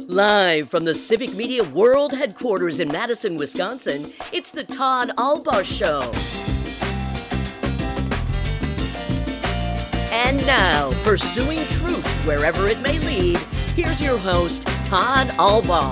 Live from the Civic Media World Headquarters in Madison, Wisconsin, it's the Todd Albaugh Show. And now, pursuing truth wherever it may lead, here's your host, Todd Albaugh.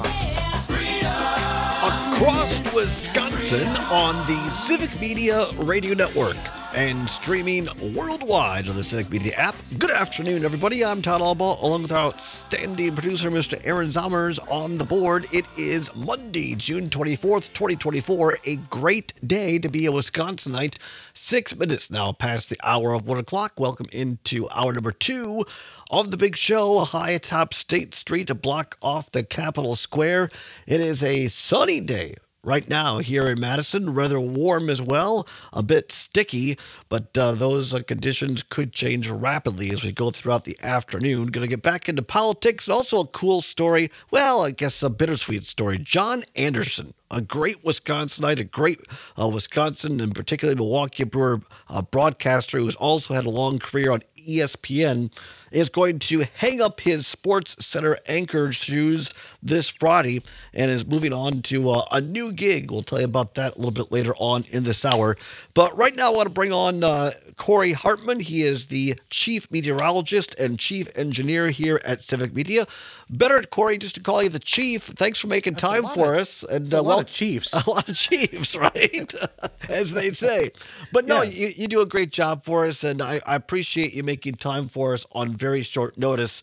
Across Wisconsin on the Civic Media Radio Network and streaming worldwide on the Civic Media app. Good afternoon, everybody. I'm Todd Albaugh, along with our outstanding producer, Mr. Aaron Zommers, on the board. It is Monday, June 24th, 2024. A great day to be a Wisconsinite. 6 minutes now past the hour of 1 o'clock. Welcome into hour number 2 of the big show, high atop State Street, a block off the Capitol Square. It is a sunny day right now here in Madison, rather warm as well, a bit sticky, but those conditions could change rapidly as we go throughout the afternoon. Going to get back into politics and also a cool story. Well, I guess a bittersweet story. John Anderson, a great Wisconsinite, a great Wisconsin and particularly Milwaukee Brewer broadcaster who's also had a long career on ESPN, is going to hang up his Sports Center anchor shoes this Friday and is moving on to a new gig. We'll tell you about that a little bit later on in this hour. But right now I want to bring on Corey Hartman. He is the chief meteorologist and chief engineer here at Civic Media. Better, Corey, just to call you the chief. Thanks for making time for us. And a lot of chiefs. A lot of chiefs, right? As they say. But no, yes. you do a great job for us, and I appreciate you making time for us on very short notice.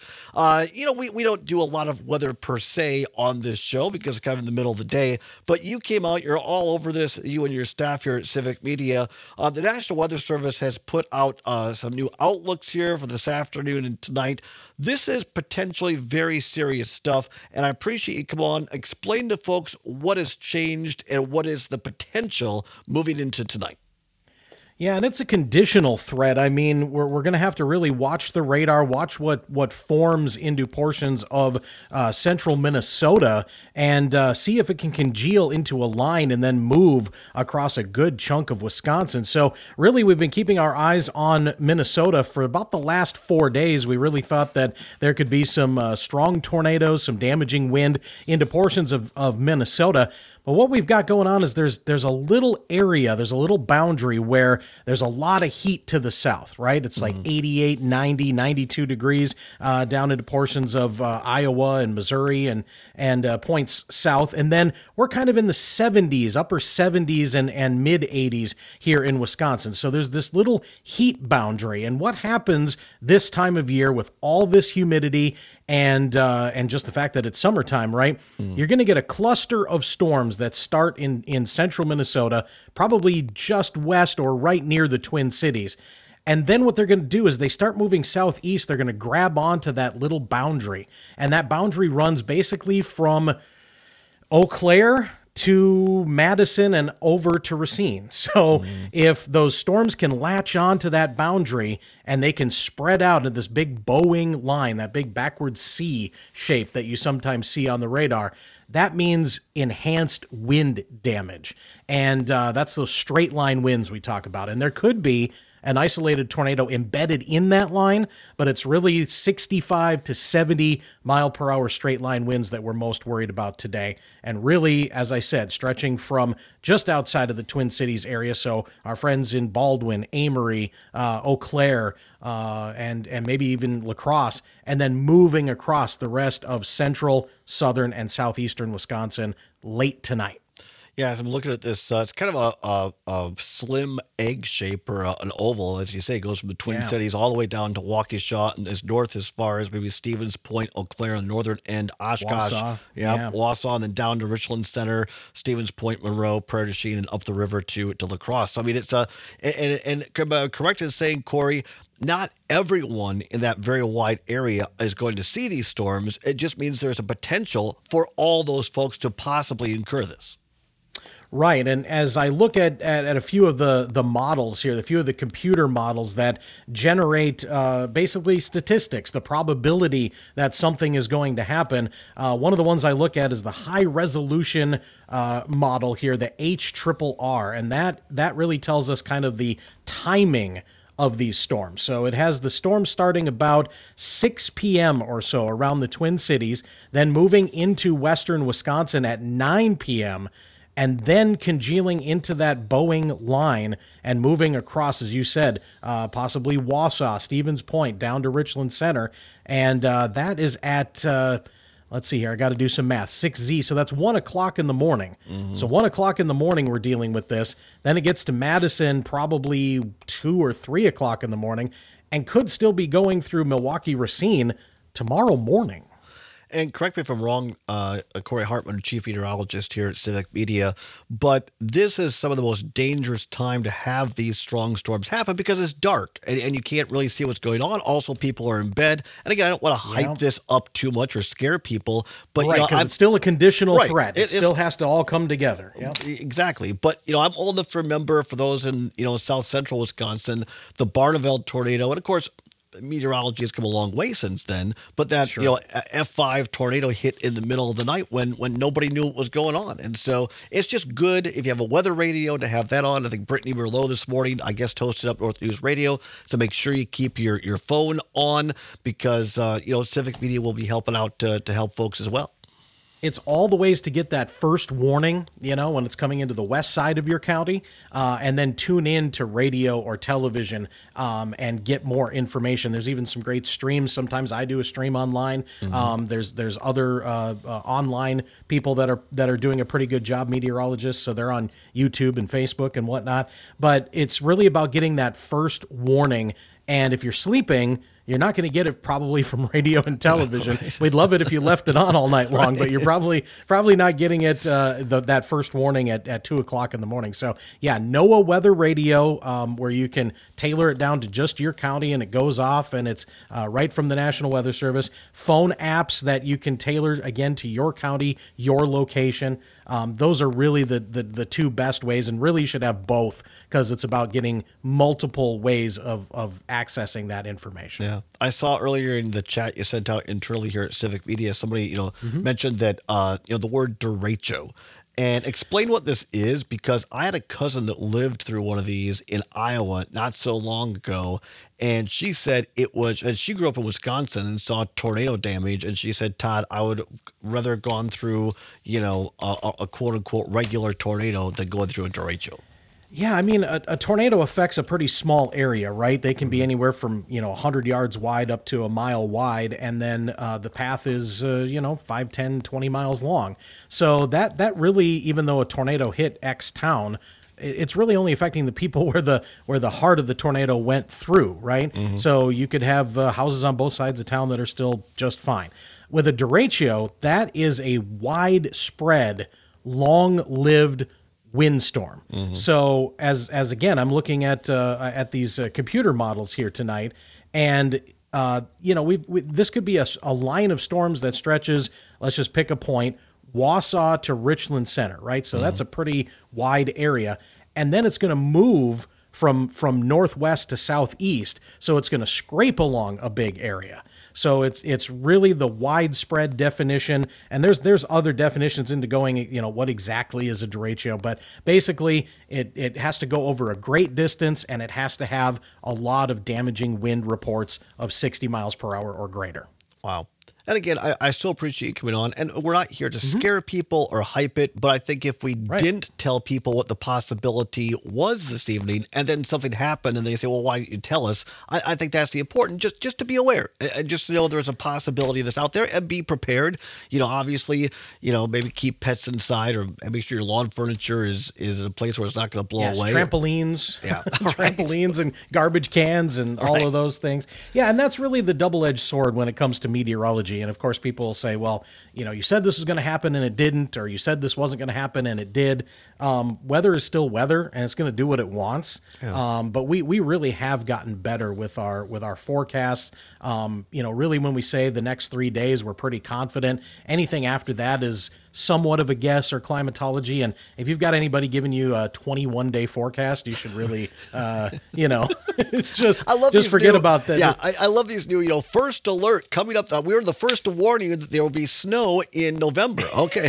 We don't do a lot of weather per se on this show because it's kind of in the middle of the day, but you came out, you're all over this, you and your staff here at Civic Media. The National Weather Service has put out some new outlooks here for this afternoon and tonight. This is potentially very serious stuff, and I appreciate you come on, explain to folks what has changed and what is the potential moving into tonight. Yeah, and it's a conditional threat. I mean, we're going to have to really watch the radar, watch what forms into portions of central Minnesota, and see if it can congeal into a line and then move across a good chunk of Wisconsin. So really, we've been keeping our eyes on Minnesota for about the last 4 days. We really thought that there could be some strong tornadoes, some damaging wind into portions of Minnesota. But what we've got going on is there's a little area, there's a little boundary where there's a lot of heat to the south, right? It's like 88, 90, 92 degrees down into portions of Iowa and Missouri and points south. And then we're kind of in the 70s, upper 70s and mid 80s here in Wisconsin. So there's this little heat boundary. And what happens this time of year with all this humidity and just the fact that it's summertime, right? You're going to get a cluster of storms that start in central Minnesota, probably just west or right near the Twin Cities. And then what they're going to do is they start moving southeast. They're going to grab onto that little boundary. And that boundary runs basically from Eau Claire to Madison and over to Racine. So if those storms can latch onto that boundary and they can spread out in this big bowing line, that big backward C shape that you sometimes see on the radar, that means enhanced wind damage. And that's those straight line winds we talk about. And there could be an isolated tornado embedded in that line, but it's really 65 to 70 mile per hour straight line winds that we're most worried about today. And really, as I said, stretching from just outside of the Twin Cities area. So our friends in Baldwin, Amory, Eau Claire, and maybe even La Crosse, and then moving across the rest of central, southern, and southeastern Wisconsin late tonight. Yeah, as I'm looking at this, it's kind of a slim egg shape or an oval, as you say. It goes from the Twin Cities all the way down to Waukesha and is north as far as maybe Stevens Point, Eau Claire on the northern end, Oshkosh, Wausau, and then down to Richland Center, Stevens Point, Monroe, Prairie du Chien, and up the river to La Crosse. So, I mean, it's correct in saying, Corey, not everyone in that very wide area is going to see these storms. It just means there's a potential for all those folks to possibly incur this. Right, and as I look at a few of the models here, a few of the computer models that generate basically statistics, the probability that something is going to happen, one of the ones I look at is the high resolution model here, the HRRR, and that really tells us kind of the timing of these storms. So it has the storm starting about 6 p.m. or so around the Twin Cities, then moving into western Wisconsin at 9 p.m., and then congealing into that Boeing line and moving across, as you said, possibly Wausau, Stevens Point, down to Richland Center. And that is at, let's see here, I got to do some math, 6Z. So that's 1 o'clock in the morning. So 1 o'clock in the morning, we're dealing with this. Then it gets to Madison probably 2 or 3 o'clock in the morning and could still be going through Milwaukee, Racine tomorrow morning. And correct me if I'm wrong, Corey Hartman, chief meteorologist here at Civic Media, but this is some of the most dangerous time to have these strong storms happen because it's dark and you can't really see what's going on. Also, people are in bed. And again, I don't want to hype this up too much or scare people, but right, because it's still a conditional threat. It still has to all come together. Exactly. But, I'm old enough to remember, for those in, south central Wisconsin, the Barneveld tornado. And of course, meteorology has come a long way since then, but that F5 tornado hit in the middle of the night when nobody knew what was going on. And so it's just good if you have a weather radio to have that on. I think Brittany Merlot this morning, I guess, hosted up North News Radio, so make sure you keep your phone on because Civic Media will be helping out to help folks as well. It's all the ways to get that first warning, when it's coming into the west side of your county, and then tune in to radio or television and get more information. There's even some great streams. Sometimes I do a stream online. There's other online people that are doing a pretty good job, meteorologists, so they're on YouTube and Facebook and whatnot. But it's really about getting that first warning. And if you're sleeping, you're not going to get it probably from radio and television. We'd love it if you left it on all night long, but you're probably not getting it that first warning at 2 o'clock in the morning. So yeah, NOAA Weather Radio, where you can tailor it down to just your county and it goes off and it's right from the National Weather Service. Phone apps that you can tailor again to your county, your location. Those are really the two best ways, and really you should have both because it's about getting multiple ways of accessing that information. Yeah, I saw earlier in the chat you sent out internally here at Civic Media, somebody mentioned that the word derecho. And explain what this is, because I had a cousin that lived through one of these in Iowa not so long ago, and she said it was, and she grew up in Wisconsin and saw tornado damage, and she said, Todd, I would rather have gone through, a quote-unquote regular tornado than going through a derecho. Yeah, I mean, a tornado affects a pretty small area, right? They can be anywhere from, 100 yards wide up to a mile wide, and then the path is, 5, 10, 20 miles long. So that really, even though a tornado hit X town, it's really only affecting the people where the heart of the tornado went through, right? So you could have houses on both sides of town that are still just fine. With a derecho, that is a widespread, long-lived windstorm. So as again, I'm looking at these computer models here tonight, and this could be a line of storms that stretches. Let's just pick a point: Wausau to Richland Center, right? So that's a pretty wide area, and then it's going to move from northwest to southeast. So it's going to scrape along a big area. So it's really the widespread definition, and there's other definitions into going, what exactly is a derecho, but basically it has to go over a great distance, and it has to have a lot of damaging wind reports of 60 miles per hour or greater. Wow. And again, I still appreciate you coming on, and we're not here to scare people or hype it, but I think if we didn't tell people what the possibility was this evening, and then something happened and they say, well, why didn't you tell us? I think that's the important, just to be aware, and just to know there's a possibility that's out there and be prepared. Obviously, maybe keep pets inside, or make sure your lawn furniture is in a place where it's not going to blow away. Trampolines, trampolines and garbage cans and all of those things. Yeah, and that's really the double-edged sword when it comes to meteorology. And of course, people will say, well, you said this was going to happen and it didn't, or you said this wasn't going to happen and it did. Weather is still weather, and it's going to do what it wants. Yeah. But we really have gotten better with our forecasts. Really when we say the next 3 days, we're pretty confident. Anything after that is somewhat of a guess or climatology. And if you've got anybody giving you a 21-day forecast, you should really, just forget about that. Yeah, I love these new, first alert coming up. We were the first to warn you that there will be snow in November. Okay,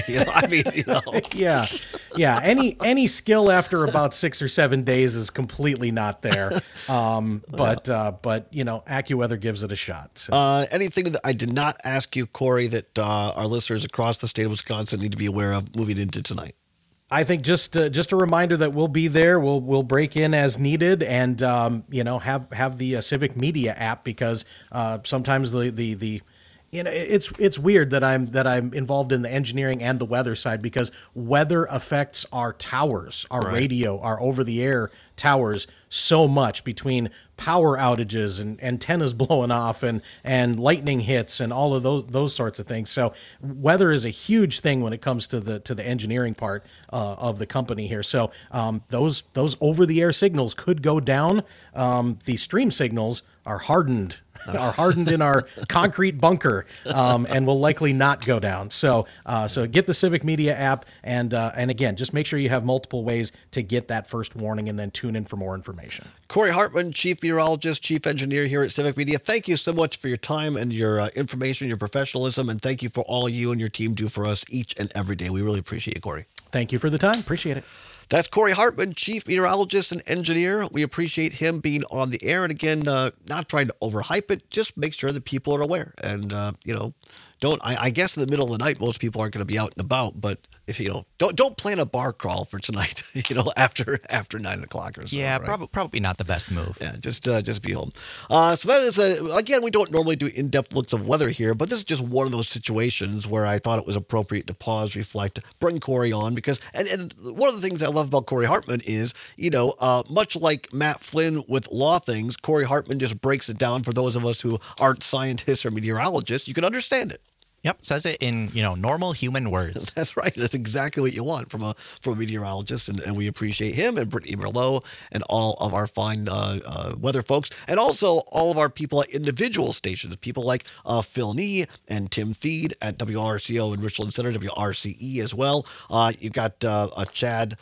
Yeah. Any skill after about 6 or 7 days is completely not there. But AccuWeather gives it a shot. So. Anything that I did not ask you, Corey, that our listeners across the state of Wisconsin need to be aware of moving into tonight? I think just a reminder that we'll be there. We'll break in as needed, and have the Civic Media app, because sometimes the it's weird that I'm involved in the engineering and the weather side, because weather affects our towers, our radio, our over-the-air towers so much, between power outages and antennas blowing off and lightning hits and all of those sorts of things. So weather is a huge thing when it comes to the engineering part of the company here. So those over-the-air signals could go down. The stream signals are hardened in our concrete bunker, and will likely not go down. So get the Civic Media app, and again, just make sure you have multiple ways to get that first warning, and then tune in for more information. Corey Hartman, Chief Meteorologist, Chief Engineer here at Civic Media. Thank you so much for your time and your information, your professionalism, and thank you for all you and your team do for us each and every day. We really appreciate you, Corey. Thank you for the time. Appreciate it. That's Corey Hartman, Chief Meteorologist and Engineer. We appreciate him being on the air. And again, not trying to overhype it, just make sure that people are aware. And, I guess in the middle of the night, most people aren't going to be out and about. But if don't plan a bar crawl for tonight, after 9 o'clock or so. Yeah, right? probably not the best move. Yeah, just be home. So that is, again, we don't normally do in-depth looks of weather here, but this is just one of those situations where I thought it was appropriate to pause, reflect, bring Corey on, because, and one of the things I love about Corey Hartman is, much like Matt Flynn with law things, Corey Hartman just breaks it down for those of us who aren't scientists or meteorologists. You can understand it. Yep, says it in normal human words. That's right. That's exactly what you want from a meteorologist, and we appreciate him and Brittany Merlot and all of our fine weather folks, and also all of our people at individual stations, people like Phil Nee and Tim Feed at WRCO in Richland Center, WRCE as well. You've got Chad.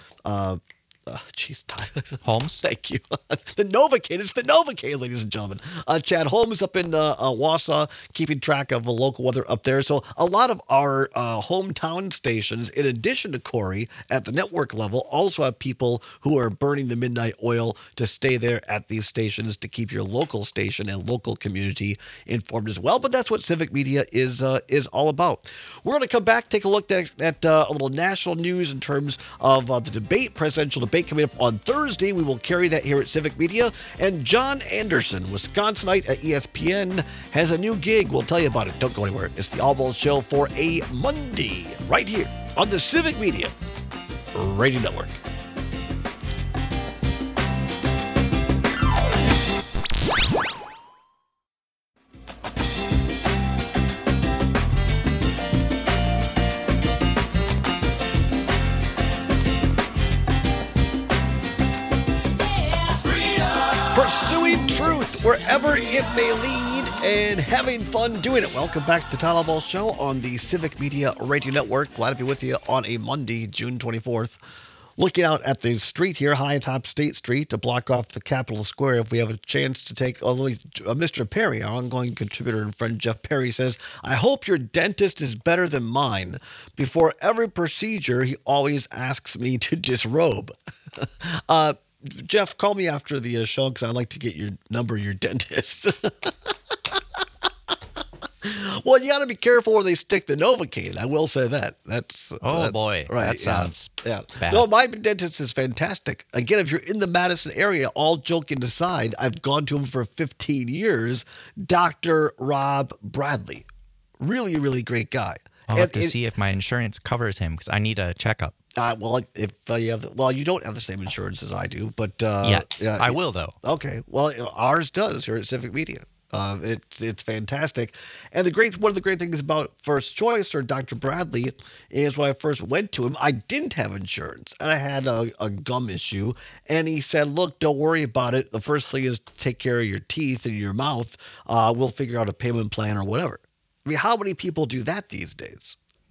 Holmes. Thank you. The Novocaine. It's the Novocaine, ladies and gentlemen. Chad Holmes up in Wausau, keeping track of the local weather up there. So a lot of our hometown stations, in addition to Corey, at the network level, also have people who are burning the midnight oil to stay there at these stations to keep your local station and local community informed as well. But that's what Civic Media is all about. We're going to come back, take a look at a little national news in terms of the presidential debate coming up on Thursday. We will carry that here at Civic Media. And John Anderson, Wisconsinite at ESPN, has a new gig. We'll tell you about it. Don't go anywhere. It's the Allballs Show for a Monday, right here on the Civic Media Radio Network. Pursuing truth wherever it may lead and having fun doing it. Welcome back to the Todd Allballs Show on the Civic Media Radio Network. Glad to be with you on a Monday, June 24th. Looking out at the street here, high atop State Street, to block off the Capitol Square. If we have a chance to take, Mr. Perry, our ongoing contributor and friend Jeff Perry, says, I hope your dentist is better than mine. Before every procedure, he always asks me to disrobe. Jeff, call me after the show because I'd like to get your number, your dentist. Well, you got to be careful where they stick the Novocaine. I will say that. That's boy, right. That sounds bad. No, my dentist is fantastic. Again, if you're in the Madison area, all joking aside, I've gone to him for 15 years. Dr. Rob Bradley, really, really great guy. I'll have to see if my insurance covers him because I need a checkup. If you have, you don't have the same insurance as I do, but yeah, I will though. Okay, well, ours does here at Civic Media. It's fantastic, and one of the great things about First Choice or Dr. Bradley is when I first went to him, I didn't have insurance and I had a gum issue, and he said, "Look, don't worry about it. The first thing is to take care of your teeth and your mouth. We'll figure out a payment plan or whatever." I mean, how many people do that these days?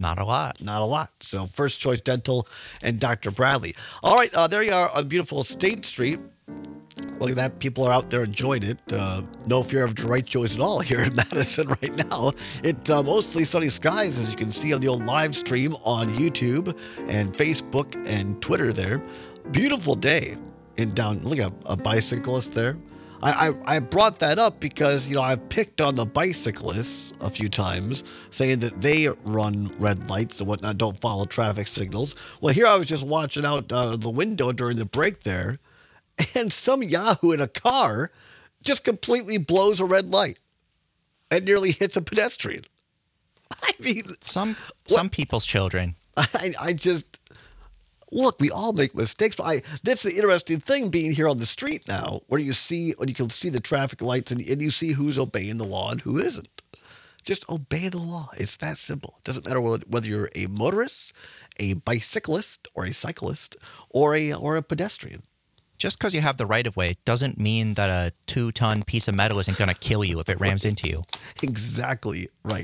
Not a lot. Not a lot. So First Choice Dental and Dr. Bradley. All right, there you are on beautiful State Street. Look at that. People are out there enjoying it. No fear of derechoes at all here in Madison right now. It's mostly sunny skies, as you can see on the old live stream on YouTube and Facebook and Twitter there. Beautiful day in down. Look at a bicyclist there. I brought that up because, I've picked on the bicyclists a few times, saying that they run red lights and whatnot, don't follow traffic signals. Well, here I was just watching out the window during the break there, and some yahoo in a car just completely blows a red light and nearly hits a pedestrian. I mean, some people's children. I just... Look, we all make mistakes, but that's the interesting thing being here on the street now, when you can see the traffic lights and you see who's obeying the law and who isn't. Just obey the law. It's that simple. It doesn't matter whether you're a motorist, a bicyclist, or a cyclist, or a pedestrian. Just because you have the right of way doesn't mean that a 2-ton piece of metal isn't going to kill you if it rams into you. Exactly right.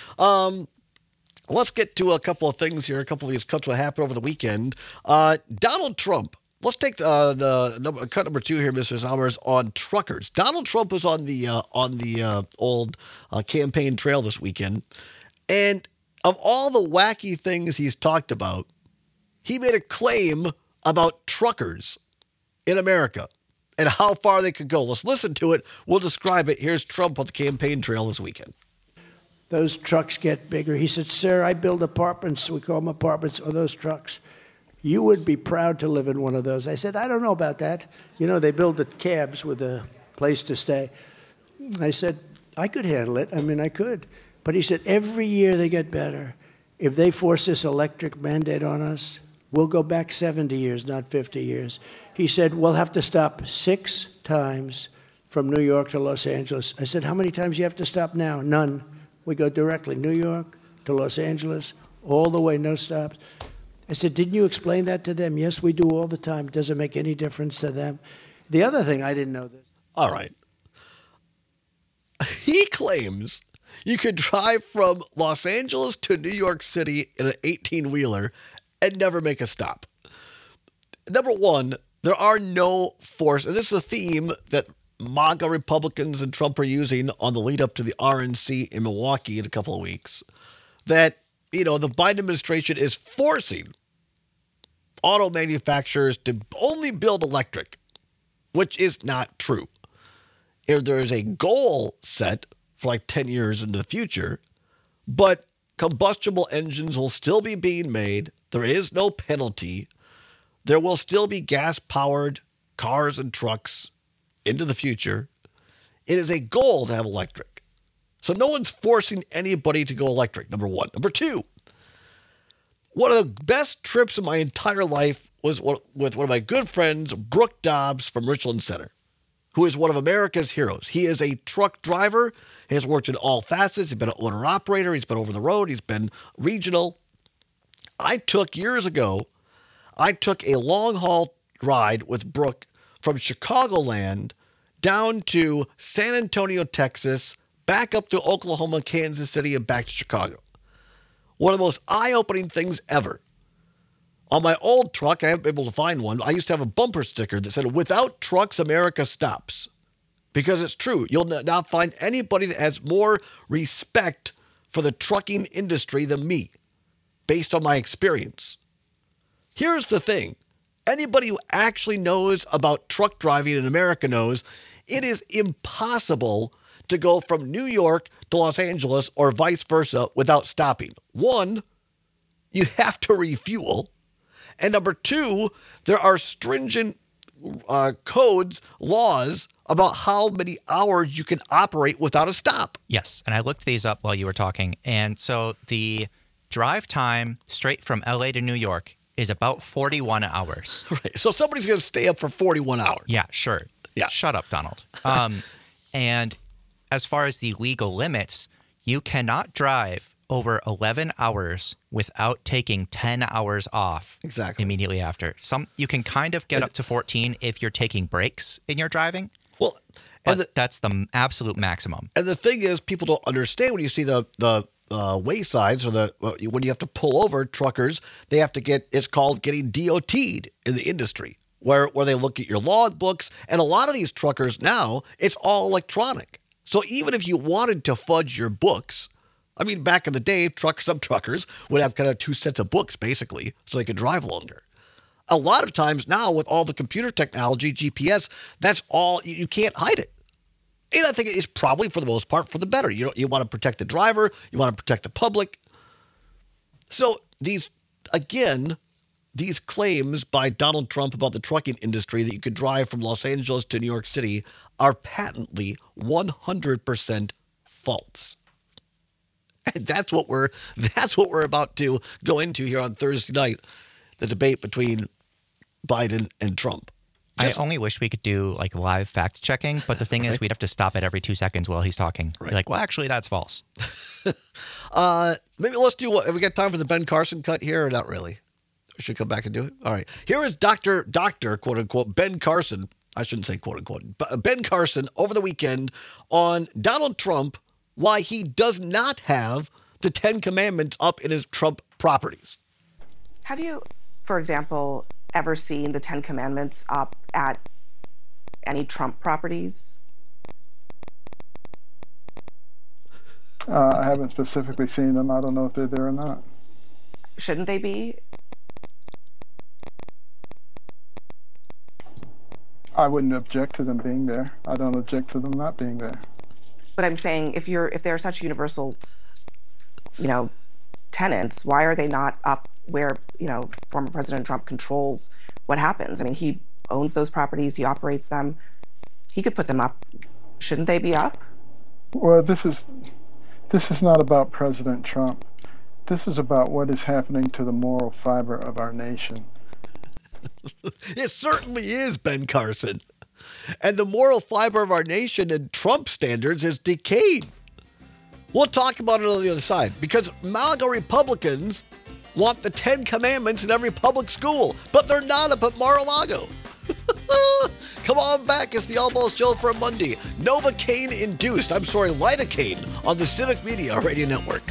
Let's get to a couple of things here. A couple of these cuts will happen over the weekend. Donald Trump. Let's take the cut number 2 here, Mr. Sommers, on truckers. Donald Trump was on the old campaign trail this weekend, and of all the wacky things he's talked about, he made a claim about truckers in America and how far they could go. Let's listen to it. We'll describe it. Here's Trump on the campaign trail this weekend. Those trucks get bigger. He said, sir, I build apartments. We call them apartments, or those trucks. You would be proud to live in one of those. I said, I don't know about that. They build the cabs with a place to stay. I said, I could handle it. I could. But he said, every year they get better. If they force this electric mandate on us, we'll go back 70 years, not 50 years. He said, we'll have to stop 6 times from New York to Los Angeles. I said, how many times do you have to stop now? None. We go directly New York to Los Angeles, all the way, no stops. I said, didn't you explain that to them? Yes, we do all the time. Does it make any difference to them? The other thing, I didn't know this. All right. He claims you could drive from Los Angeles to New York City in an 18-wheeler and never make a stop. Number one, there are no force, and this is a theme that MAGA Republicans and Trump are using on the lead up to the RNC in Milwaukee in a couple of weeks, that, the Biden administration is forcing auto manufacturers to only build electric, which is not true. If there is a goal set for like 10 years into the future, but combustible engines will still be being made. There is no penalty. There will still be gas-powered cars and trucks into the future. It is a goal to have electric. So no one's forcing anybody to go electric, number one. Number two, one of the best trips of my entire life was with one of my good friends, Brooke Dobbs from Richland Center, who is one of America's heroes. He is a truck driver. He has worked in all facets. He's been an owner-operator. He's been over the road. He's been regional. Years ago, I took a long-haul ride with Brooke from Chicagoland down to San Antonio, Texas, back up to Oklahoma, Kansas City, and back to Chicago. One of the most eye-opening things ever. On my old truck, I haven't been able to find one. I used to have a bumper sticker that said, "Without trucks, America stops." Because it's true. You'll not find anybody that has more respect for the trucking industry than me, based on my experience. Here's the thing. Anybody who actually knows about truck driving in America knows it is impossible to go from New York to Los Angeles or vice versa without stopping. One, you have to refuel. And number two, there are stringent codes, laws about how many hours you can operate without a stop. Yes, and I looked these up while you were talking. And so the drive time straight from LA to New York is about 41 hours. Right. So somebody's going to stay up for 41 hours. Yeah, sure. Yeah. Shut up, Donald. And as far as the legal limits, you cannot drive over 11 hours without taking 10 hours off. Exactly. Immediately after. You can kind of get up to 14 if you're taking breaks in your driving. Well, But that's the absolute maximum. And the thing is, people don't understand when you see the waysides or when you have to pull over truckers, they have to it's called getting DOT'd in the industry, where they look at your log books. And a lot of these truckers now, it's all electronic. So even if you wanted to fudge your books, I mean, back in the day, some truckers would have kind of 2 sets of books, basically, so they could drive longer. A lot of times now, with all the computer technology, GPS, that's all, you can't hide it. And I think it's probably, for the most part, for the better. You want to protect the driver, you want to protect the public. So these claims by Donald Trump about the trucking industry that you could drive from Los Angeles to New York City are patently 100% false. And that's what we're about to go into here on Thursday night, the debate between Biden and Trump. I only wish we could do like live fact checking, but the thing is, we'd have to stop it every 2 seconds while he's talking. Right. Be like, well, actually, that's false. Maybe let's do have we got time for the Ben Carson cut here or not really? We should come back and do it. All right. Here is Dr. quote unquote Ben Carson. I shouldn't say quote unquote. Ben Carson over the weekend on Donald Trump, why he does not have the 10 Commandments up in his Trump properties. Have you, for example, ever seen the 10 Commandments up at any Trump properties? I haven't specifically seen them. I don't know if they're there or not. Shouldn't they be? I wouldn't object to them being there. I don't object to them not being there. But I'm saying if they're such universal, tenets, why are they not up where, former President Trump controls what happens? I mean, he owns those properties, he operates them. He could put them up. Shouldn't they be up? Well, this is not about President Trump. This is about what is happening to the moral fiber of our nation. It certainly is, Ben Carson. And the moral fiber of our nation in Trump standards is decayed. We'll talk about it on the other side, because MAGA Republicans want the 10 Commandments in every public school, but they're not up at Mar-a-Lago. Come on back. It's the All Balls Show for a Monday. Novocaine induced, lidocaine on the Civic Media Radio Network.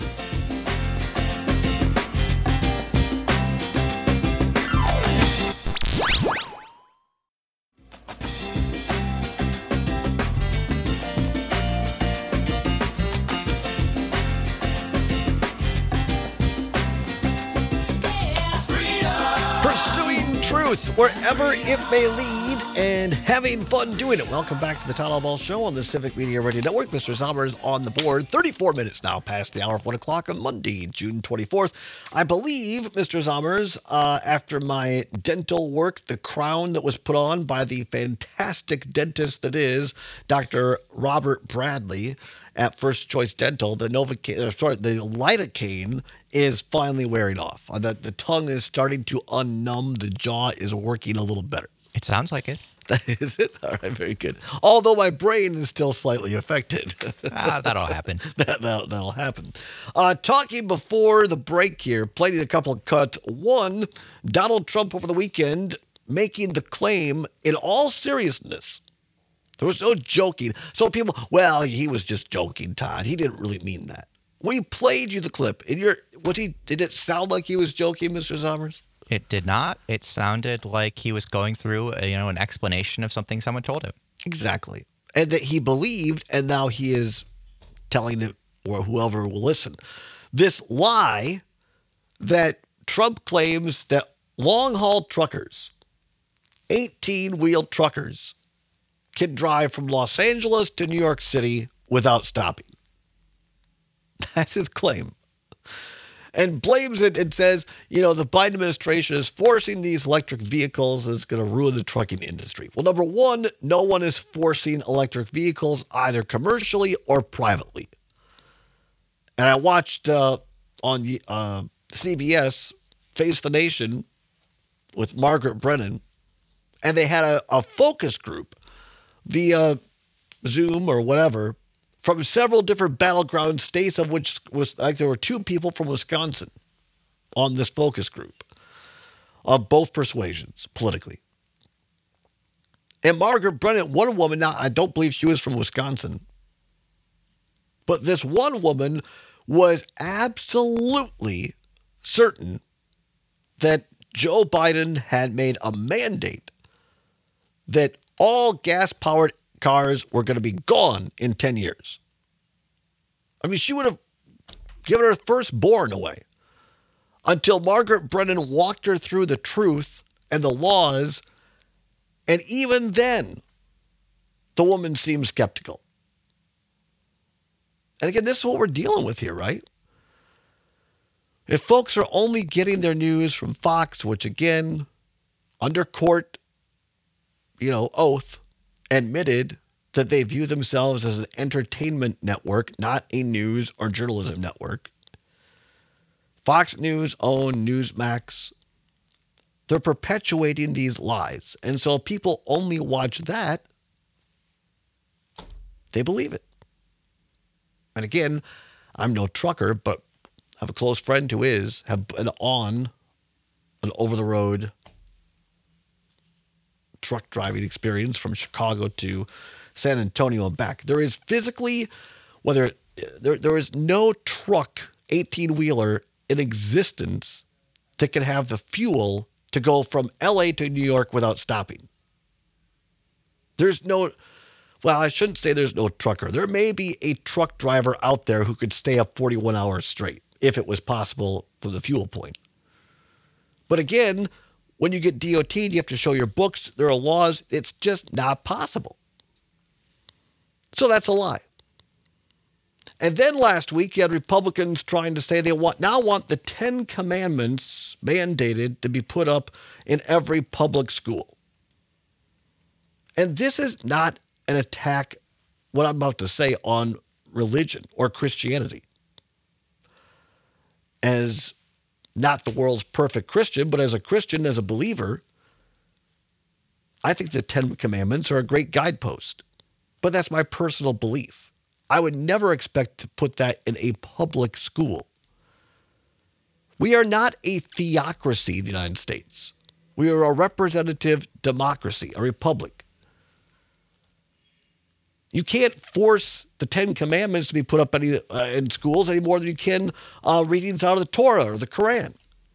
Wherever it may lead, and having fun doing it. Welcome back to the Todd Ball Show on the Civic Media Radio Network. Mr. Zommer's on the board. 34 minutes now past the hour of 1 o'clock on Monday, June 24th. I believe, Mr. Zommer's, after my dental work, the crown that was put on by the fantastic dentist that is Dr. Robert Bradley at First Choice Dental, the lidocaine is finally wearing off. The tongue is starting to unnumb. The jaw is working a little better. It sounds like it. Is it? All right, very good. Although my brain is still slightly affected. That'll happen. That'll happen. Talking before the break here, playing a couple of cuts. One, Donald Trump over the weekend making the claim in all seriousness. There was no joking. So people, well, he was just joking, Todd. He didn't really mean that. We played you the clip. Did it sound like he was joking, Mr. Sommers? It did not. It sounded like he was going through an explanation of something someone told him. Exactly. And that he believed, and now he is telling it, or whoever will listen. This lie that Trump claims that long-haul truckers, 18-wheel truckers, can drive from Los Angeles to New York City without stopping. That's his claim. And blames it and says, the Biden administration is forcing these electric vehicles and it's going to ruin the trucking industry. Well, number one, no one is forcing electric vehicles either commercially or privately. And I watched on CBS Face the Nation with Margaret Brennan, and they had a focus group via Zoom or whatever from several different battleground states, of which there were 2 people from Wisconsin on this focus group of both persuasions politically. And Margaret Brennan, one woman, now I don't believe she was from Wisconsin, but this one woman was absolutely certain that Joe Biden had made a mandate that all gas-powered cars were going to be gone in 10 years. I mean, she would have given her firstborn away until Margaret Brennan walked her through the truth and the laws, and even then, the woman seemed skeptical. And again, this is what we're dealing with here, right? If folks are only getting their news from Fox, which again, under court, oath, admitted that they view themselves as an entertainment network, not a news or journalism network. Fox News owned Newsmax. They're perpetuating these lies. And so people only watch that, they believe it. And again, I'm no trucker, but I have a close friend who have been on an over-the-road truck driving experience from Chicago to San Antonio and back. There is physically, there is no truck 18-wheeler in existence that can have the fuel to go from LA to New York without stopping. I shouldn't say there's no trucker. There may be a truck driver out there who could stay up 41 hours straight if it was possible from the fuel point. But again, when you get DOT'd, you have to show your books. There are laws. It's just not possible. So that's a lie. And then last week, you had Republicans trying to say they want the 10 Commandments mandated to be put up in every public school. And this is not an attack, what I'm about to say, on religion or Christianity. As not the world's perfect Christian, but as a Christian, as a believer, I think the 10 Commandments are a great guidepost. But that's my personal belief. I would never expect to put that in a public school. We are not a theocracy in the United States. We are a representative democracy, a republic. You can't force the 10 Commandments to be put up in schools any more than you can readings out of the Torah or the Quran.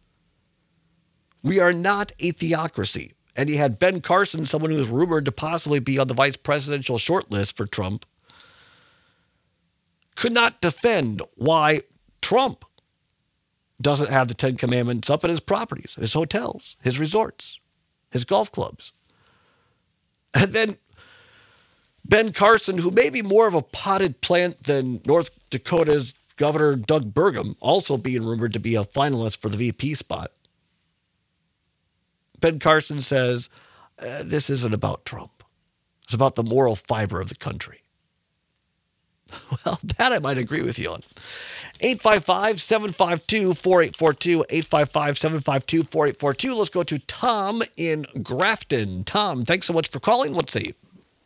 We are not a theocracy. And you had Ben Carson, someone who was rumored to possibly be on the vice presidential shortlist for Trump, could not defend why Trump doesn't have the 10 Commandments up at his properties, his hotels, his resorts, his golf clubs. And then Ben Carson, who may be more of a potted plant than North Dakota's Governor Doug Burgum, also being rumored to be a finalist for the VP spot. Ben Carson says, this isn't about Trump. It's about the moral fiber of the country. Well, that I might agree with you on. 855-752-4842, 855-752-4842. Let's go to Tom in Grafton. Tom, thanks so much for calling. What say you?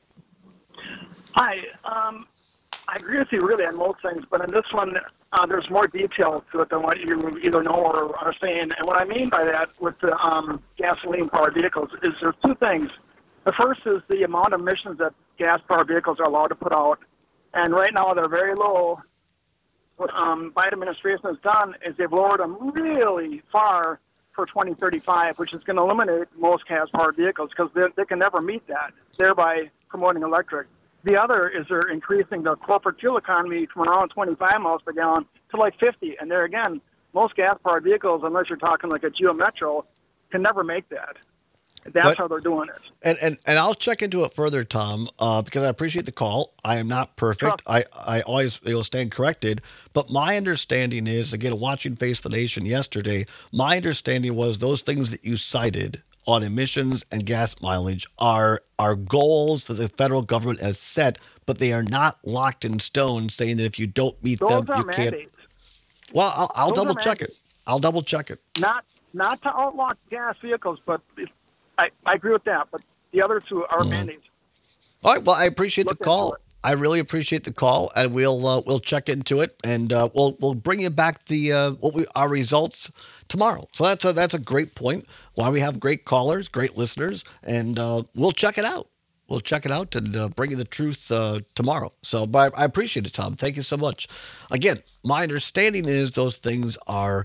Hi. I agree with you really on most things, but in this one, there's more detail to it than what you either know or are saying. And what I mean by that with the gasoline-powered vehicles is there's two things. The first is the amount of emissions that gas-powered vehicles are allowed to put out. And right now they're very low. What Biden administration has done is they've lowered them really far for 2035, which is going to eliminate most gas-powered vehicles because they can never meet that, thereby promoting electric. The other is they're increasing the corporate fuel economy from around 25 miles per gallon to like 50. And there again, most gas-powered vehicles, unless you're talking like a Geo Metro, can never make that. That's how they're doing it. And I'll check into it further, Tom, because I appreciate the call. I am not perfect. I always stand corrected. But my understanding is, again, watching Face the Nation yesterday, my understanding was those things that you cited on emissions and gas mileage are goals that the federal government has set, but they are not locked in stone, saying that if you don't meet them, you can't. Mandates. Well, I'll double check it. I'll double check it. Not to outlaw gas vehicles, but I agree with that. But the other two are mandates. All right. Well, I appreciate the call. I really appreciate the call, and we'll check into it, and we'll bring you back our results tomorrow. So that's a great point. Why we have great callers, great listeners, and we'll check it out. we'll check it out and bring you the truth tomorrow. So, but I appreciate it, Tom. Thank you so much. Again, my understanding is those things are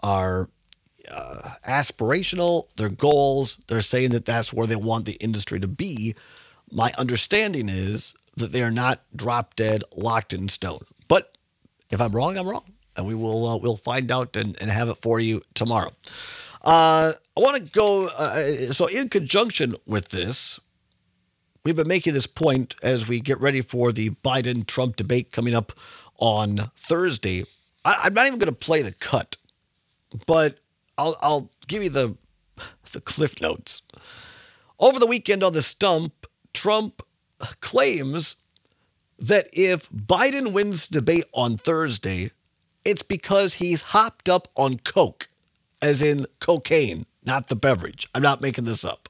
aspirational. They're goals. They're saying that that's where they want the industry to be. My understanding is that they are not drop dead, locked in stone. But if I'm wrong, I'm wrong, and we'll find out and have it for you tomorrow. I want to go. So in conjunction with this, we've been making this point as we get ready for the Biden-Trump debate coming up on Thursday. I'm not even going to play the cut, but I'll give you the cliff notes. Over the weekend on the Stump, Trump claims that if Biden wins the debate on Thursday, it's because he's hopped up on coke, as in cocaine, not the beverage. I'm not making this up.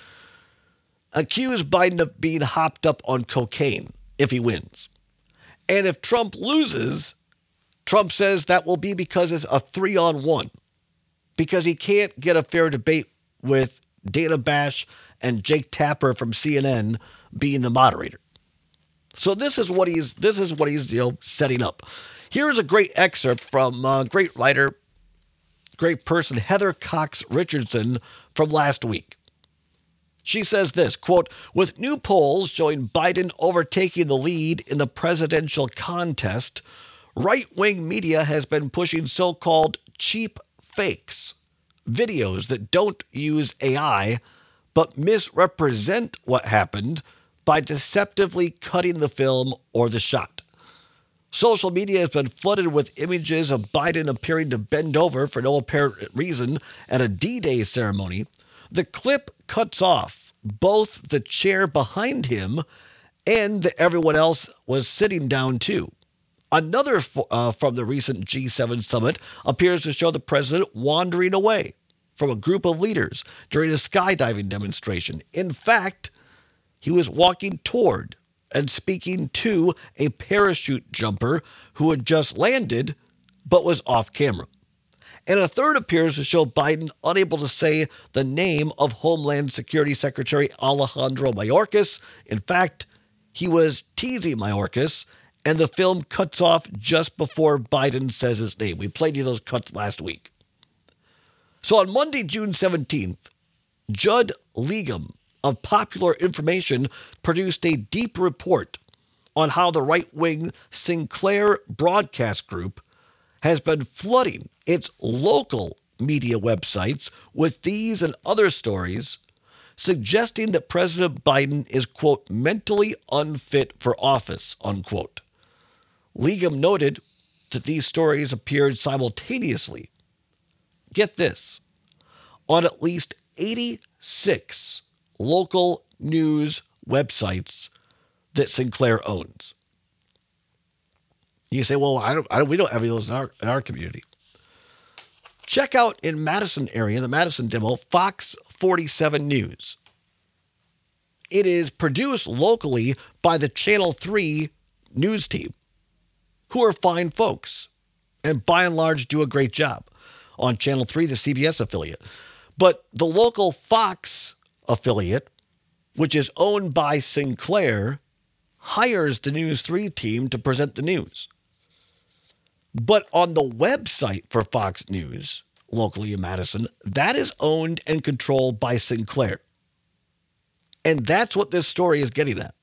Accuse Biden of being hopped up on cocaine if he wins. And if Trump loses, Trump says that will be because it's a 3-on-1, because he can't get a fair debate with Dana Bash and Jake Tapper from CNN being the moderator. So this is what he's setting up. Here's a great excerpt from great writer, great person, Heather Cox Richardson from last week. She says this, quote, with new polls showing Biden overtaking the lead in the presidential contest, right-wing media has been pushing so-called cheap fakes, videos that don't use AI but misrepresent what happened by deceptively cutting the film or the shot. Social media has been flooded with images of Biden appearing to bend over for no apparent reason at a D-Day ceremony. The clip cuts off both the chair behind him and everyone else was sitting down too. Another from the recent G7 summit appears to show the president wandering away from a group of leaders during a skydiving demonstration. In fact, he was walking toward and speaking to a parachute jumper who had just landed but was off camera. And a third appears to show Biden unable to say the name of Homeland Security Secretary Alejandro Mayorkas. In fact, he was teasing Mayorkas, and the film cuts off just before Biden says his name. We played you those cuts last week. So on Monday, June 17th, Judd Legum of Popular Information produced a deep report on how the right-wing Sinclair Broadcast Group has been flooding its local media websites with these and other stories suggesting that President Biden is, quote, mentally unfit for office, unquote. Legum noted that these stories appeared simultaneously, get this, on at least 86 local news websites that Sinclair owns. You say, well, we don't have any of those in our community. Check out in Madison area, the Madison demo, Fox 47 News. It is produced locally by the Channel 3 news team, who are fine folks and by and large do a great job on Channel 3, the CBS affiliate. But the local Fox affiliate, which is owned by Sinclair, hires the News 3 team to present the news. But on the website for Fox News, locally in Madison, that is owned and controlled by Sinclair. And that's what this story is getting at.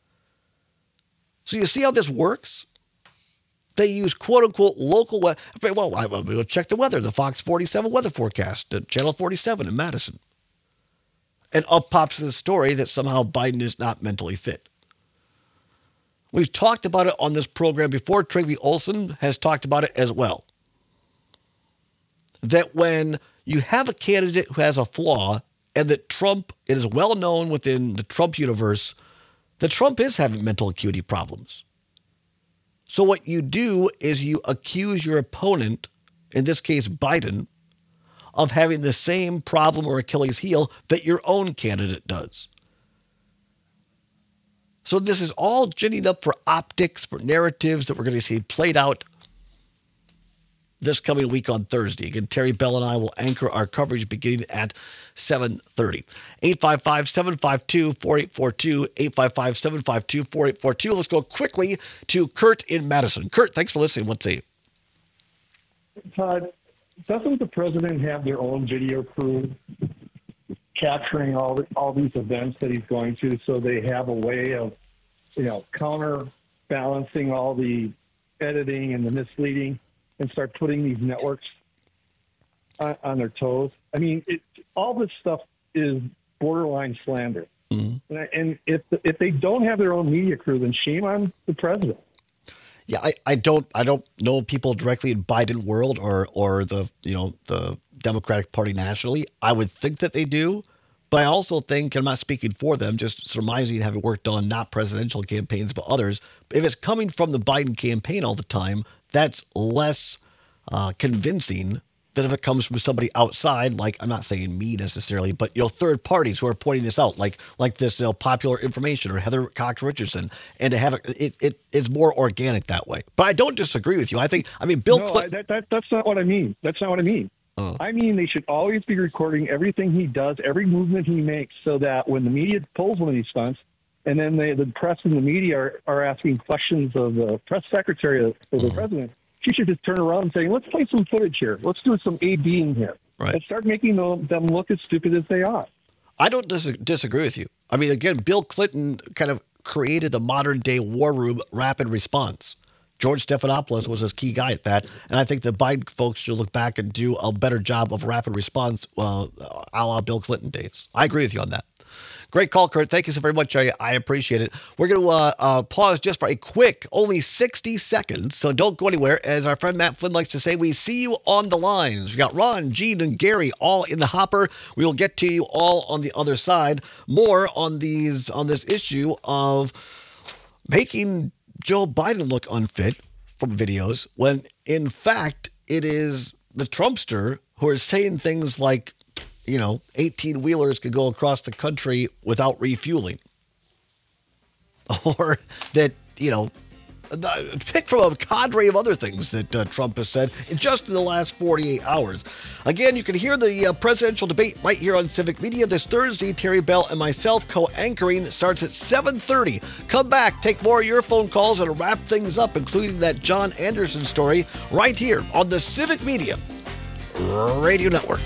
So you see how this works? They use quote-unquote local weather. Well, we'll check the weather, the Fox 47 weather forecast, Channel 47 in Madison. And up pops the story that somehow Biden is not mentally fit. We've talked about it on this program before. Trygve Olsen has talked about it as well. That when you have a candidate who has a flaw, and that Trump, it is well known within the Trump universe, that Trump is having mental acuity problems. So what you do is you accuse your opponent, in this case Biden, of having the same problem or Achilles heel that your own candidate does. So this is all ginning up for optics, for narratives that we're going to see played out. this coming week on Thursday. Again, Terry Bell and I will anchor our coverage beginning at 7:30. 855-752-4842, 855-752-4842. Let's go quickly to Kurt in Madison. Kurt, thanks for listening. Let's see. Todd, doesn't the president have their own video crew capturing all these events that he's going to, so they have a way of, counterbalancing all the editing and the misleading and start putting these networks on their toes? I mean, all this stuff is borderline slander. Mm-hmm. And if they don't have their own media crew, then shame on the president. Yeah, I don't know people directly in Biden world or the the Democratic Party nationally. I would think that they do, but I also think, and I'm not speaking for them, just surmising having worked on not presidential campaigns but others. If it's coming from the Biden campaign all the time, that's less convincing than if it comes from somebody outside, like, I'm not saying me necessarily, but third parties who are pointing this out, like this Popular Information or Heather Cox Richardson, and to have it's more organic that way. But I don't disagree with you. Bill Clinton. That's not what I mean. That's not what I mean. I mean, they should always be recording everything he does, every movement he makes, so that when the media pulls one of these stunts, and then the press and the media are asking questions of the press secretary of the president, she should just turn around and say, let's play some footage here. Let's do some A-Bing here. Right. And start making them look as stupid as they are. I don't disagree with you. I mean, again, Bill Clinton kind of created the modern-day war room rapid response. George Stephanopoulos was his key guy at that. And I think the Biden folks should look back and do a better job of rapid response a la Bill Clinton days. I agree with you on that. Great call, Kurt. Thank you so very much. I appreciate it. We're going to pause just for a quick, only 60 seconds, so don't go anywhere. As our friend Matt Flynn likes to say, we see you on the lines. We got Ron, Gene, and Gary all in the hopper. We will get to you all on the other side. More on this issue of making Joe Biden look unfit from videos, when in fact it is the Trumpster who are saying things like, 18-wheelers could go across the country without refueling. Or that, pick from a cadre of other things that Trump has said just in the last 48 hours. Again, you can hear the presidential debate right here on Civic Media this Thursday. Terry Bell and myself co-anchoring starts at 7:30. Come back, take more of your phone calls, and wrap things up, including that John Anderson story, right here on the Civic Media Radio Network.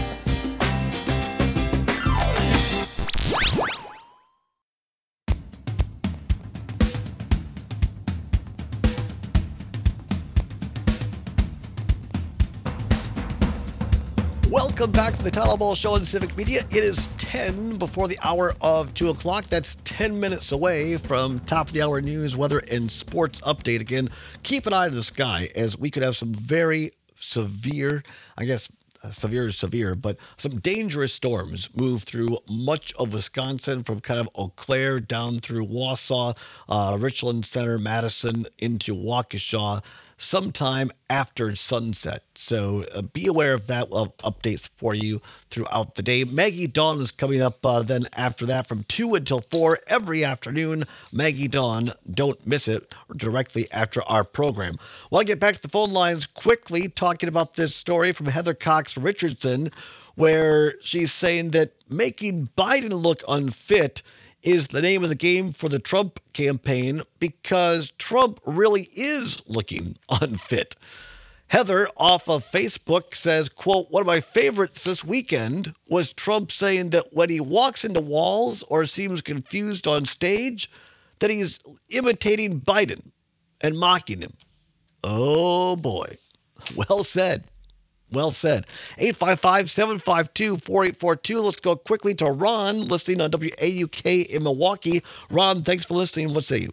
Welcome back to the Todd Albaugh Show on Civic Media. It is 10 before the hour of 2 o'clock. That's 10 minutes away from top of the hour news, weather, and sports update. Again, keep an eye to the sky, as we could have some very severe, severe is severe, but some dangerous storms move through much of Wisconsin, from kind of Eau Claire down through Wausau, Richland Center, Madison, into Waukesha, sometime after sunset. So be aware of that. We'll have updates for you throughout the day. Maggie Dawn is coming up then after that from 2 until 4 every afternoon. Maggie Dawn, don't miss it, directly after our program. Well, I'll get back to the phone lines quickly, talking about this story from Heather Cox Richardson, where she's saying that making Biden look unfit is the name of the game for the Trump campaign, because Trump really is looking unfit. Heather off of Facebook says, quote, one of my favorites this weekend was Trump saying that when he walks into walls or seems confused on stage, that he's imitating Biden and mocking him. Oh, boy. Well said. Well said. 855-752-4842. Let's go quickly to Ron, listening on WAUK in Milwaukee. Ron, thanks for listening. What say you?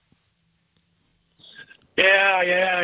Yeah.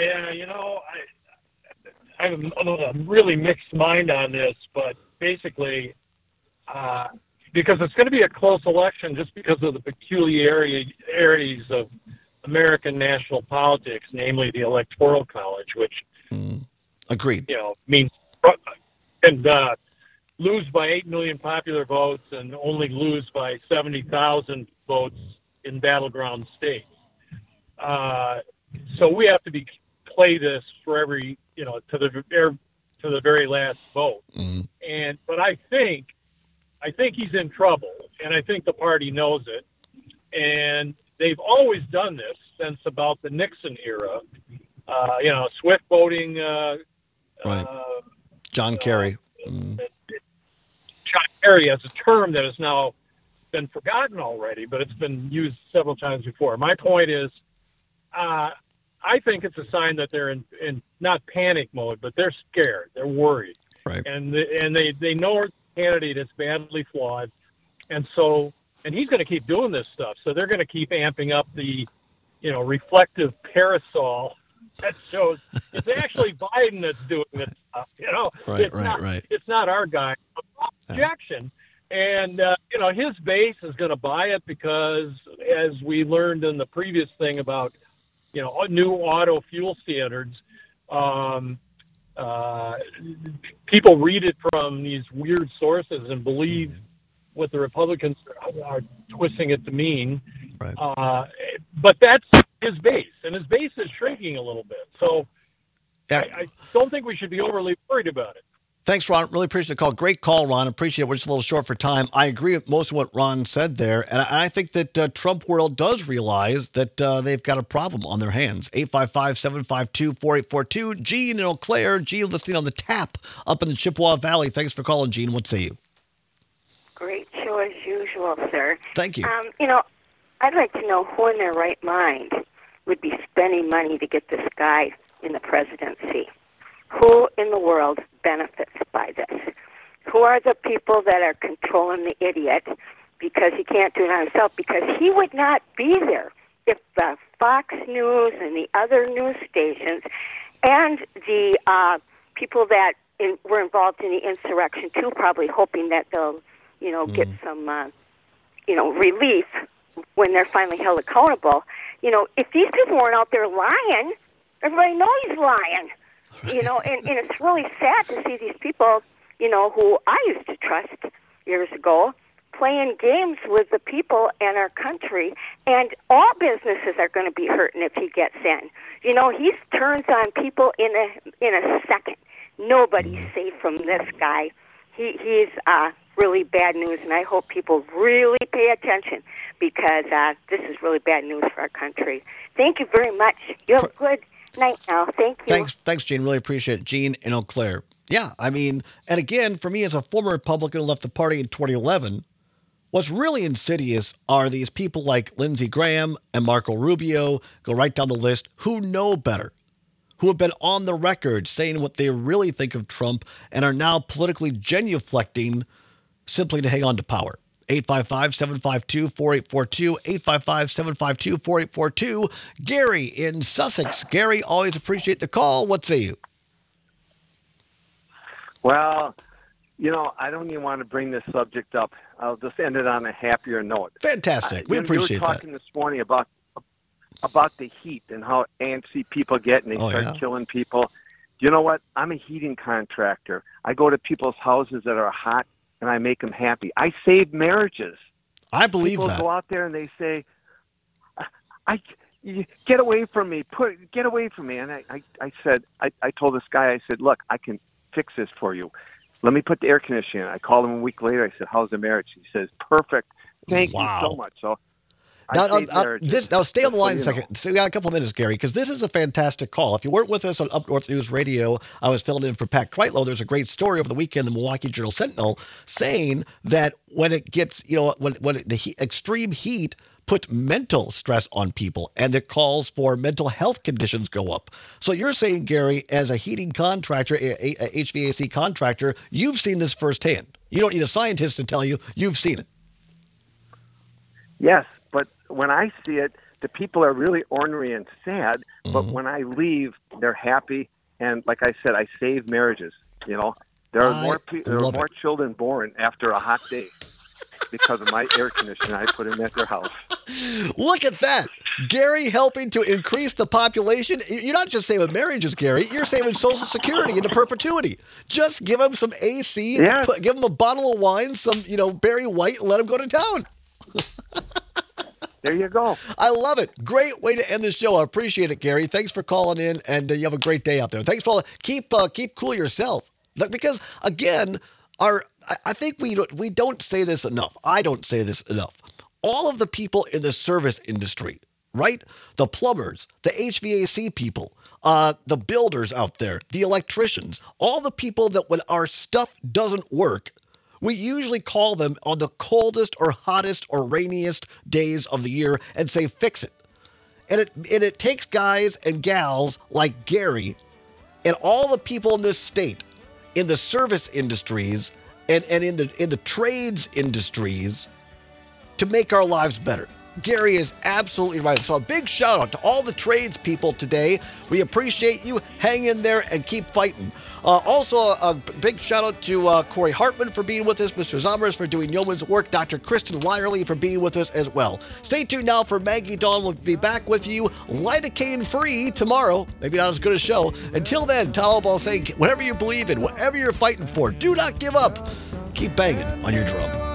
I have a really mixed mind on this, but basically, because it's going to be a close election just because of the peculiarities of American national politics, namely the Electoral College, which agreed. Means and lose by 8 million popular votes and only lose by 70,000 votes in battleground states. So we have to be play this for every, to the very last vote. Mm-hmm. But I think he's in trouble, and I think the party knows it. And they've always done this since about the Nixon era. Swift voting. Right. John Kerry. John Kerry has a term that has now been forgotten already, but it's been used several times before. My point is, I think it's a sign that they're in not panic mode, but they're scared. They're worried. Right. And they know the candidate is badly flawed. And he's going to keep doing this stuff. So they're going to keep amping up the, reflective parasol that shows it's actually Biden that's doing this stuff. Right. It's not our guy. Objection. And, his base is going to buy it because, as we learned in the previous thing about, new auto fuel standards, people read it from these weird sources and believe what the Republicans are twisting it to mean. Right. But that's his base, and his base is shrinking a little bit. So I don't think we should be overly worried about it. Thanks, Ron. Really appreciate the call. Great call, Ron. Appreciate it. We're just a little short for time. I agree with most of what Ron said there. And I think that Trump world does realize that they've got a problem on their hands. 855-752-4842. Gene in Eau Claire. Gene listening on the tap up in the Chippewa Valley. Thanks for calling, Gene. What say you? Great show as usual, sir. Thank you. I'd like to know who in their right mind would be spending money to get this guy in the presidency. Who in the world benefits by this? Who are the people that are controlling the idiot because he can't do it on himself? Because he would not be there if the Fox News and the other news stations and the people that were involved in the insurrection too, probably hoping that they'll, get some, relief when they're finally held accountable. If these people weren't out there lying, everybody knows he's lying. And it's really sad to see these people, who I used to trust years ago, playing games with the people and our country. And all businesses are going to be hurting if he gets in. He turns on people in a second. Nobody's safe from this guy. He's really bad news, and I hope people really pay attention because this is really bad news for our country. Thank you very much. You have a good night now. Thank you. Thanks, Gene. Really appreciate it. Gene in Eau Claire. Yeah, and again, for me as a former Republican who left the party in 2011, what's really insidious are these people like Lindsey Graham and Marco Rubio, go right down the list, who know better, who have been on the record saying what they really think of Trump and are now politically genuflecting simply to hang on to power. 855-752-4842, 855-752-4842. Gary in Sussex. Gary, always appreciate the call. What say you? Well, I don't even want to bring this subject up. I'll just end it on a happier note. Fantastic. We appreciate that. You were talking this morning about the heat and how antsy people get and they start killing people. You know what? I'm a heating contractor. I go to people's houses that are hot and I make them happy. I save marriages. I believe people that. People go out there and they say, get away from me. Get away from me. And I told this guy, I said, look, I can fix this for you. Let me put the air conditioning in. I called him a week later. I said, how's the marriage? He says, perfect. Thank you so much. So Now stay on the line a second. So we got a couple of minutes, Gary, because this is a fantastic call. If you weren't with us on Up North News Radio, I was filling in for Pat Kreitlow. There's a great story over the weekend in the Milwaukee Journal-Sentinel saying that when it gets, when the extreme heat puts mental stress on people and it calls for mental health conditions go up. So you're saying, Gary, as a heating contractor, a HVAC contractor, you've seen this firsthand. You don't need a scientist to tell you. You've seen it. Yes. But when I see it, the people are really ornery and sad. But when I leave, they're happy. And like I said, I save marriages. There are more children born after a hot day because of my air conditioner I put in at their house. Look at that. Gary helping to increase the population. You're not just saving marriages, Gary. You're saving Social Security into perpetuity. Just give them some AC, give them a bottle of wine, some, Barry White, and let them go to town. There you go. I love it. Great way to end the show. I appreciate it, Gary. Thanks for calling in, and you have a great day out there. Thanks for keep cool yourself. Because again, I think we don't say this enough. I don't say this enough. All of the people in the service industry, right? The plumbers, the HVAC people, the builders out there, the electricians, all the people that when our stuff doesn't work, we usually call them on the coldest or hottest or rainiest days of the year and say, fix it. And it takes guys and gals like Gary and all the people in this state, in the service industries and in the trades industries to make our lives better. Gary is absolutely right. So a big shout out to all the tradespeople today. We appreciate you. Hang in there and keep fighting. Also, a big shout out to Corey Hartman for being with us, Mr. Zomers for doing yeoman's work, Dr. Kristen Lyerly for being with us as well. Stay tuned now for Maggie Dawn. We'll be back with you lidocaine free tomorrow. Maybe not as good a show. Until then, Todd Albaugh saying, whatever you believe in, whatever you're fighting for, do not give up. Keep banging on your drum.